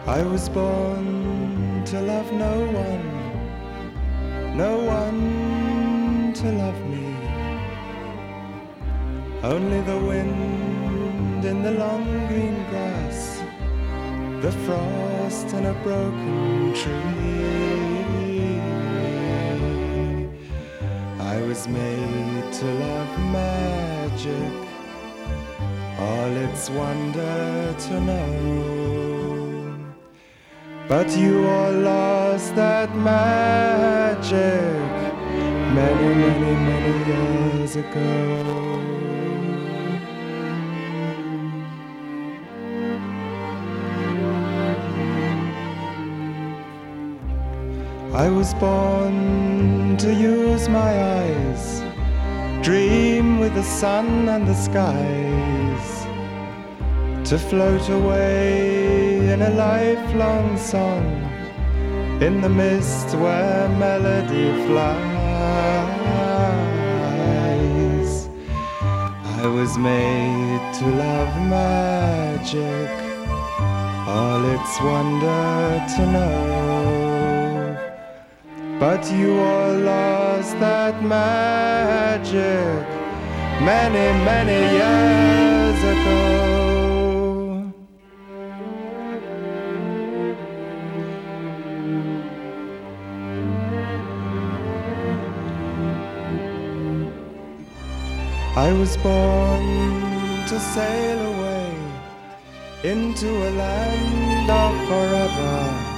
I was born to love no one, no one to love me. Only the wind in the long green grass, the frost in a broken tree. I was made to love magic, all its wonder to know. But you all lost that magic many, many, many years ago. I was born to use my eyes, dream with the sun and the skies, to float away in a lifelong song, in the mist where melody flies. I was made to love magic, all its wonder to know. But you all lost that magic many, many years ago. I was born to sail away into a land of forever,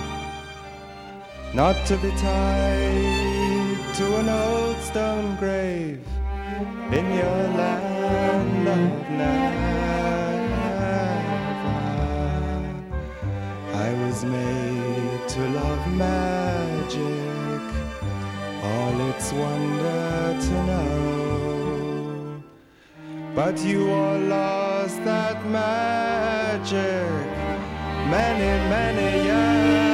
not to be tied to an old stone grave in your land of never. I was made to love magic, all its wonder to know. But you all lost that magic many, many years